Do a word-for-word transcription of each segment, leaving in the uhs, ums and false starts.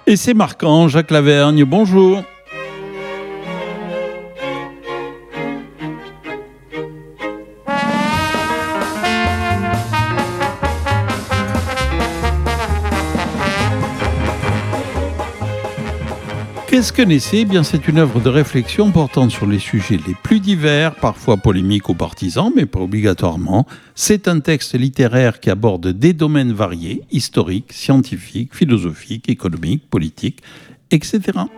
Et c'est marquant, Jacques Lavergne, bonjour. Qu'est-ce que Naissé ? Eh bien, c'est une œuvre de réflexion portant sur les sujets les plus divers, parfois polémiques ou partisans, mais pas obligatoirement. C'est un texte littéraire qui aborde des domaines variés, historiques, scientifiques, philosophiques, économiques, politiques, et cetera.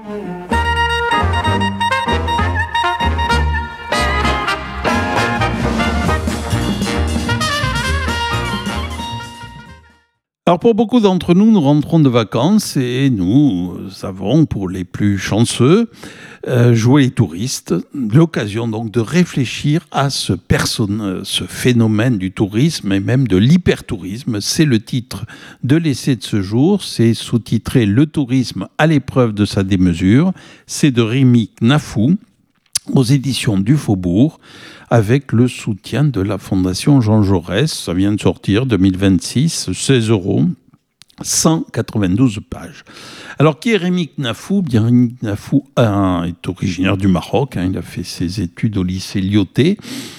Alors pour beaucoup d'entre nous, nous rentrons de vacances et nous avons, pour les plus chanceux, euh, joué les touristes. L'occasion donc de réfléchir à ce, person- ce phénomène du tourisme et même de l'hypertourisme. C'est le titre de l'essai de ce jour. C'est sous-titré « Le tourisme à l'épreuve de sa démesure ». C'est de Rémi Knafou, aux éditions du Faubourg, avec le soutien de la Fondation Jean Jaurès. Ça vient de sortir, deux mille vingt-six, seize euros, cent quatre-vingt-douze pages. Alors, qui est Rémi Knafou ? Bien, Rémi Knafou euh, est originaire du Maroc. Hein, il a fait ses études au lycée Lyautey.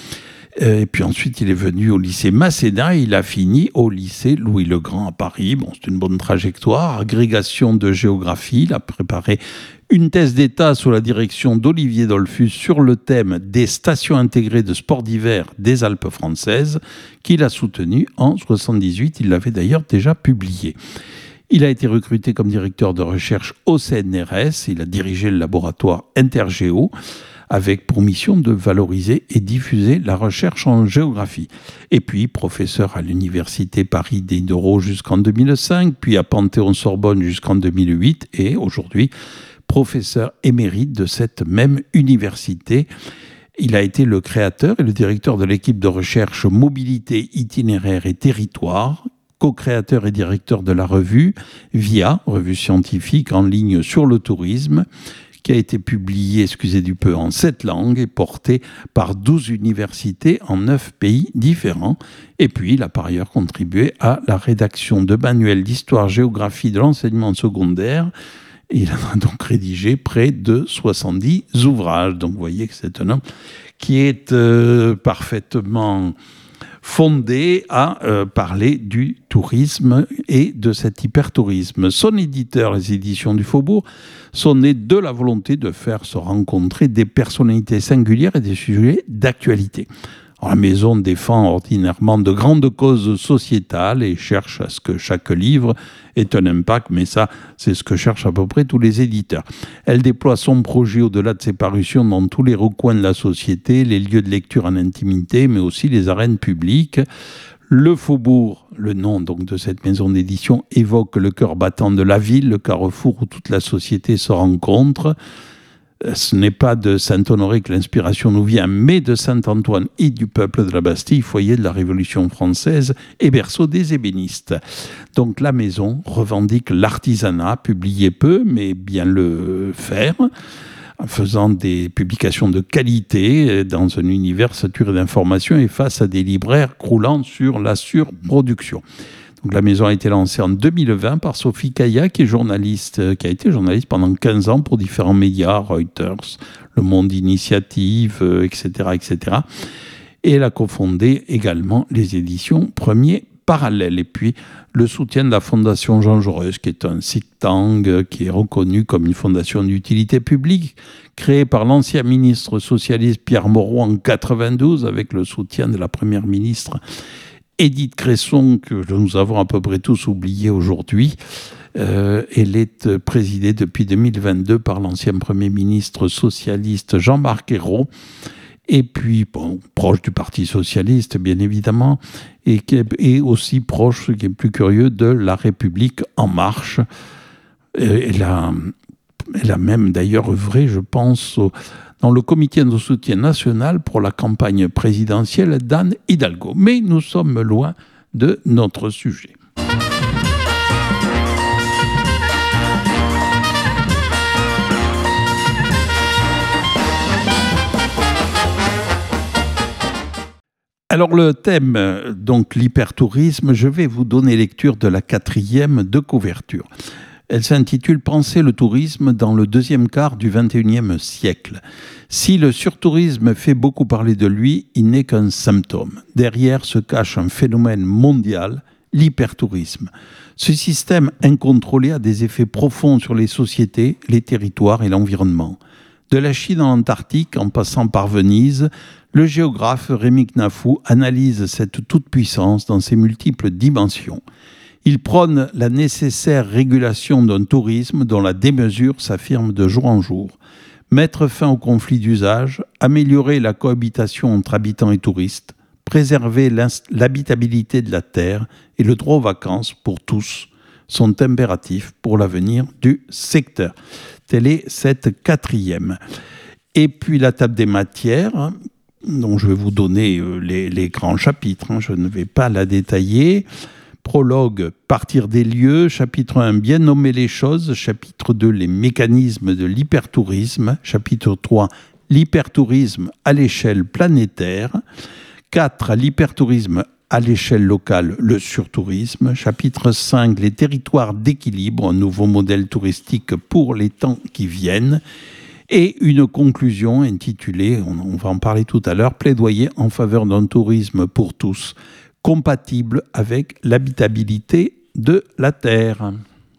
Et puis ensuite, il est venu au lycée Masséna et il a fini au lycée Louis-le-Grand à Paris. Bon, c'est une bonne trajectoire. Agrégation de géographie. Il a préparé une thèse d'État sous la direction d'Olivier Dollfus sur le thème des stations intégrées de sport d'hiver des Alpes françaises, qu'il a soutenu en soixante-dix-huit. Il l'avait d'ailleurs déjà publié. Il a été recruté comme directeur de recherche au C N R S. Il a dirigé le laboratoire Intergéo, avec pour mission de valoriser et diffuser la recherche en géographie. Et puis, professeur à l'Université Paris Diderot jusqu'en deux mille cinq, puis à Panthéon-Sorbonne jusqu'en deux mille huit, et aujourd'hui, professeur émérite de cette même université. Il a été le créateur et le directeur de l'équipe de recherche Mobilité, Itinéraire et Territoire, co-créateur et directeur de la revue V I A, revue scientifique en ligne sur le tourisme, qui a été publié, excusez du peu, en sept langues et porté par douze universités en neuf pays différents. Et puis, il a par ailleurs contribué à la rédaction de manuels d'histoire-géographie de l'enseignement secondaire. Il en a donc rédigé près de soixante-dix ouvrages. Donc, vous voyez que c'est un homme qui est euh, parfaitement fondé à euh, parler du tourisme et de cet hypertourisme. Son éditeur, les éditions du Faubourg, sont nés de la volonté de faire se rencontrer des personnalités singulières et des sujets d'actualité. Alors, la maison défend ordinairement de grandes causes sociétales et cherche à ce que chaque livre ait un impact, mais ça, c'est ce que cherchent à peu près tous les éditeurs. Elle déploie son projet au-delà de ses parutions dans tous les recoins de la société, les lieux de lecture en intimité, mais aussi les arènes publiques. Le Faubourg, le nom donc de cette maison d'édition, évoque le cœur battant de la ville, le carrefour où toute la société se rencontre. Ce n'est pas de Saint-Honoré que l'inspiration nous vient, mais de Saint-Antoine et du peuple de la Bastille, foyer de la Révolution française et berceau des ébénistes. Donc la maison revendique l'artisanat, publier peu, mais bien le faire, en faisant des publications de qualité dans un univers saturé d'informations et face à des libraires croulant sur la surproduction. Donc, la maison a été lancée en deux mille vingt par Sophie Caillat, qui est journaliste, qui a été journaliste pendant quinze ans pour différents médias, Reuters, Le Monde Initiative, euh, et cetera, et cetera. Et elle a cofondé également les éditions Premier Parallèle. Et puis, le soutien de la Fondation Jean Jaurès, qui est un think tank, qui est reconnu comme une fondation d'utilité publique, créée par l'ancien ministre socialiste Pierre Mauroy en quatre-vingt-douze, avec le soutien de la première ministre Édith Cresson, que nous avons à peu près tous oublié aujourd'hui. Euh, elle est présidée depuis deux mille vingt-deux par l'ancien Premier ministre socialiste Jean-Marc Ayrault, et puis bon, proche du Parti socialiste, bien évidemment, et, qui est, et aussi proche, ce qui est plus curieux, de La République En Marche. Elle a, elle a même d'ailleurs œuvré, je pense, au, dans le comité de soutien national pour la campagne présidentielle d'Anne Hidalgo. Mais nous sommes loin de notre sujet. Alors le thème, donc l'hypertourisme, je vais vous donner lecture de la quatrième de couverture. Elle s'intitule « Penser le tourisme dans le deuxième quart du vingt et unième siècle ». Si le surtourisme fait beaucoup parler de lui, il n'est qu'un symptôme. Derrière se cache un phénomène mondial, l'hypertourisme. Ce système incontrôlé a des effets profonds sur les sociétés, les territoires et l'environnement. De la Chine à l'Antarctique, en passant par Venise, le géographe Rémi Knafou analyse cette toute-puissance dans ses multiples dimensions. Il prône la nécessaire régulation d'un tourisme dont la démesure s'affirme de jour en jour. Mettre fin aux conflits d'usage, améliorer la cohabitation entre habitants et touristes, préserver l'habitabilité de la terre et le droit aux vacances pour tous sont impératifs pour l'avenir du secteur. Telle est cette quatrième. Et puis la table des matières, dont je vais vous donner les, les grands chapitres, hein, je ne vais pas la détailler. Prologue, partir des lieux. Chapitre un, bien nommer les choses. Chapitre deux, les mécanismes de l'hypertourisme. Chapitre trois, l'hypertourisme à l'échelle planétaire. quatre, l'hypertourisme à l'échelle locale, le surtourisme. Chapitre cinq, les territoires d'équilibre, un nouveau modèle touristique pour les temps qui viennent. Et une conclusion intitulée, on va en parler tout à l'heure, plaidoyer en faveur d'un tourisme pour tous, compatible avec l'habitabilité de la Terre.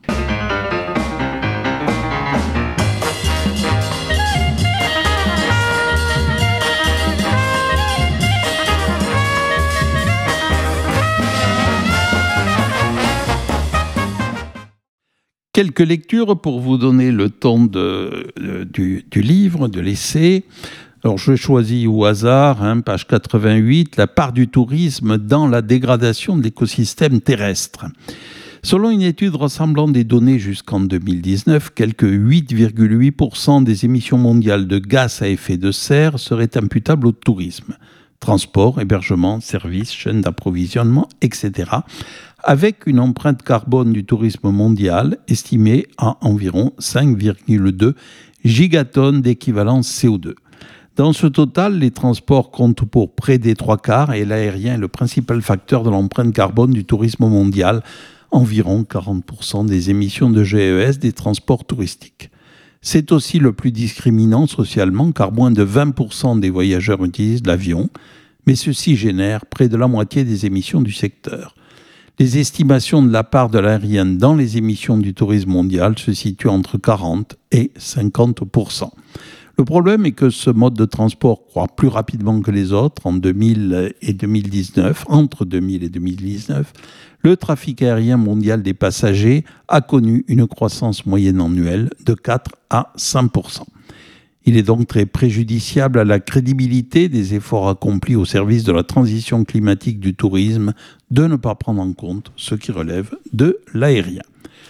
Quelques lectures pour vous donner le ton de, de, du, du livre, de l'essai. Alors, je choisis au hasard, hein, page quatre-vingt-huit, la part du tourisme dans la dégradation de l'écosystème terrestre. Selon une étude rassemblant des données jusqu'en deux mille dix-neuf, quelque huit virgule huit pour cent des émissions mondiales de gaz à effet de serre seraient imputables au tourisme. Transport, hébergement, services, chaînes d'approvisionnement, et cetera, avec une empreinte carbone du tourisme mondial estimée à environ cinq virgule deux gigatonnes d'équivalent C O deux. Dans ce total, les transports comptent pour près des trois quarts et l'aérien est le principal facteur de l'empreinte carbone du tourisme mondial, environ quarante pour cent des émissions de G E S des transports touristiques. C'est aussi le plus discriminant socialement car moins de vingt pour cent des voyageurs utilisent l'avion, mais ceci génère près de la moitié des émissions du secteur. Les estimations de la part de l'aérien dans les émissions du tourisme mondial se situent entre quarante et cinquante pour cent. Le problème est que ce mode de transport croît plus rapidement que les autres. En deux mille et deux mille dix-neuf, entre deux mille et deux mille dix-neuf, le trafic aérien mondial des passagers a connu une croissance moyenne annuelle de quatre à cinq pour cent. Il est donc très préjudiciable à la crédibilité des efforts accomplis au service de la transition climatique du tourisme de ne pas prendre en compte ce qui relève de l'aérien.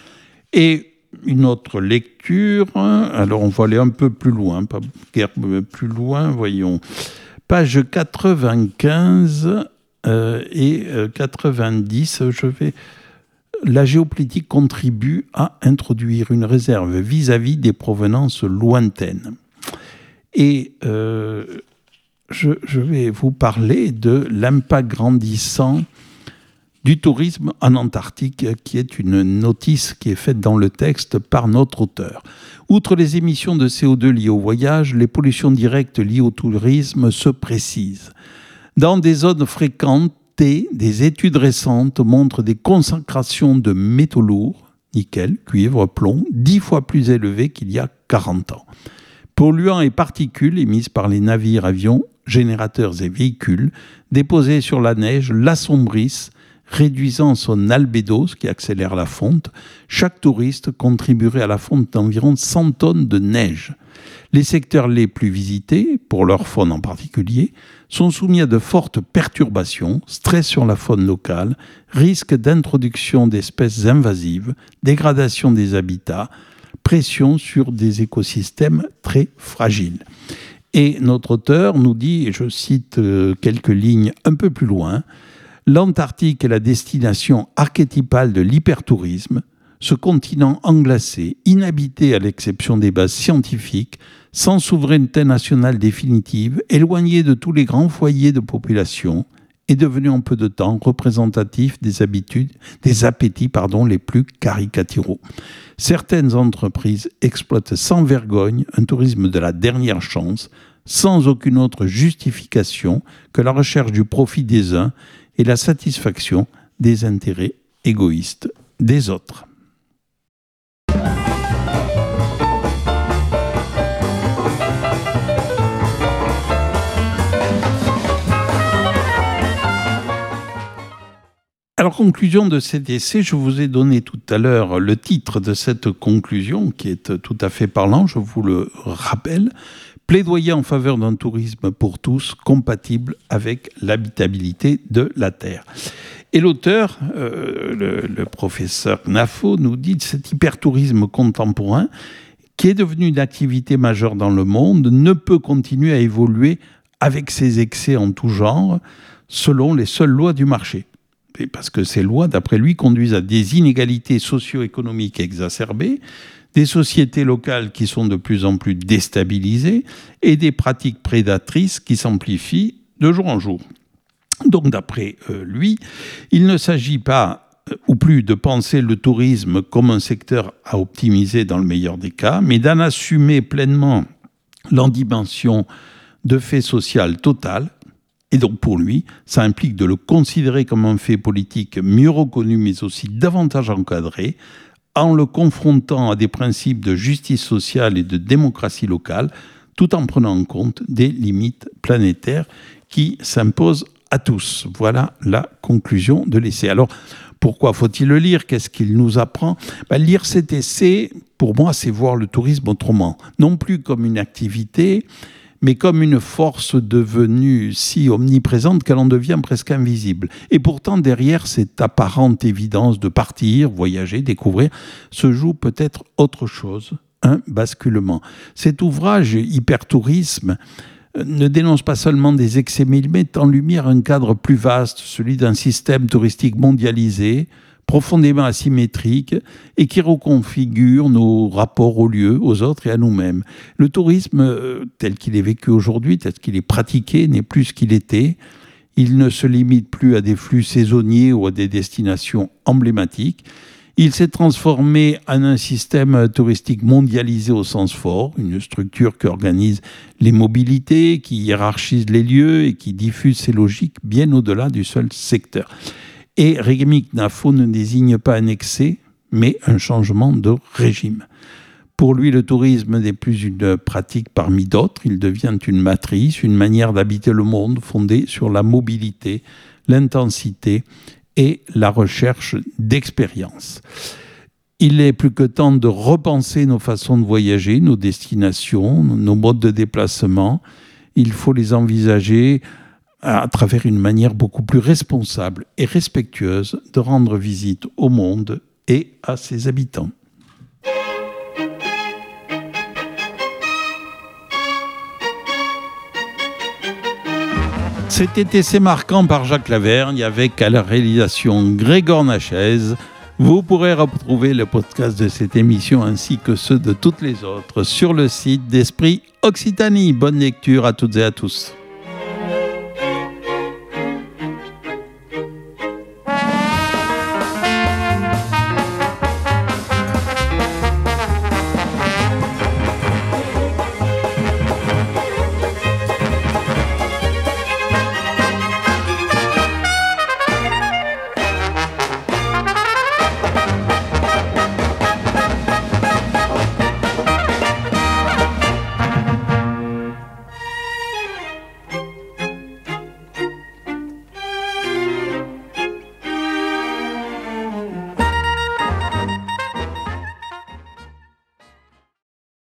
Et une autre lecture, alors on va aller un peu plus loin, pas plus loin, voyons. Page quatre-vingt-quinze euh, et quatre-vingt-dix, je vais... La géopolitique contribue à introduire une réserve vis-à-vis des provenances lointaines. Et euh, je, je vais vous parler de l'impact grandissant du tourisme en Antarctique, qui est une notice qui est faite dans le texte par notre auteur. Outre les émissions de C O deux liées au voyage, les pollutions directes liées au tourisme se précisent. Dans des zones fréquentées, des études récentes montrent des concentrations de métaux lourds, nickel, cuivre, plomb, dix fois plus élevées qu'il y a quarante ans. Polluants et particules émises par les navires, avions, générateurs et véhicules déposés sur la neige l'assombrissent, réduisant son albédo, ce qui accélère la fonte. Chaque touriste contribuerait à la fonte d'environ cent tonnes de neige. Les secteurs les plus visités, pour leur faune en particulier, sont soumis à de fortes perturbations, stress sur la faune locale, risque d'introduction d'espèces invasives, dégradation des habitats, pression sur des écosystèmes très fragiles. Et notre auteur nous dit, et je cite quelques lignes un peu plus loin, « L'Antarctique est la destination archétypale de l'hypertourisme, ce continent englacé, inhabité à l'exception des bases scientifiques, sans souveraineté nationale définitive, éloigné de tous les grands foyers de population, est devenu en peu de temps représentatif des habitudes, des appétits pardon, les plus caricaturaux. Certaines entreprises exploitent sans vergogne un tourisme de la dernière chance, sans aucune autre justification que la recherche du profit des uns et la satisfaction des intérêts égoïstes des autres. Alors, conclusion de cet essai, je vous ai donné tout à l'heure le titre de cette conclusion qui est tout à fait parlant, je vous le rappelle. Plaidoyer en faveur d'un tourisme pour tous compatible avec l'habitabilité de la Terre. Et l'auteur, euh, le, le professeur Gnafo, nous dit que cet hypertourisme contemporain, qui est devenu une activité majeure dans le monde, ne peut continuer à évoluer avec ses excès en tout genre, selon les seules lois du marché. Et parce que ces lois, d'après lui, conduisent à des inégalités socio-économiques exacerbées, des sociétés locales qui sont de plus en plus déstabilisées et des pratiques prédatrices qui s'amplifient de jour en jour. Donc, d'après euh, lui, il ne s'agit pas euh, ou plus de penser le tourisme comme un secteur à optimiser dans le meilleur des cas, mais d'en assumer pleinement l'endimension de fait social total. Et donc, pour lui, ça implique de le considérer comme un fait politique mieux reconnu, mais aussi davantage encadré, en le confrontant à des principes de justice sociale et de démocratie locale, tout en prenant en compte des limites planétaires qui s'imposent à tous. Voilà la conclusion de l'essai. Alors, pourquoi faut-il le lire? Qu'est-ce qu'il nous apprend? Ben, lire cet essai, pour moi, c'est voir le tourisme autrement. Non plus comme une activité, mais comme une force devenue si omniprésente qu'elle en devient presque invisible. Et pourtant, derrière cette apparente évidence de partir, voyager, découvrir, se joue peut-être autre chose, un basculement. Cet ouvrage, Hypertourisme, ne dénonce pas seulement des excès, mais il met en lumière un cadre plus vaste, celui d'un système touristique mondialisé, profondément asymétrique et qui reconfigure nos rapports aux lieux, aux autres et à nous-mêmes. Le tourisme, euh, tel qu'il est vécu aujourd'hui, tel qu'il est pratiqué, n'est plus ce qu'il était. Il ne se limite plus à des flux saisonniers ou à des destinations emblématiques. Il s'est transformé en un système touristique mondialisé au sens fort, une structure qui organise les mobilités, qui hiérarchise les lieux et qui diffuse ses logiques bien au-delà du seul secteur. Et Rémi Gnafo ne désigne pas un excès, mais un changement de régime. Pour lui, le tourisme n'est plus une pratique parmi d'autres, il devient une matrice, une manière d'habiter le monde fondée sur la mobilité, l'intensité et la recherche d'expérience. Il est plus que temps de repenser nos façons de voyager, nos destinations, nos modes de déplacement. Il faut les envisager à travers une manière beaucoup plus responsable et respectueuse de rendre visite au monde et à ses habitants. Cet essai marquant par Jacques Lavergne avec à la réalisation Grégoire Nachez. Vous pourrez retrouver le podcast de cette émission ainsi que ceux de toutes les autres sur le site d'Esprit Occitanie. Bonne lecture à toutes et à tous.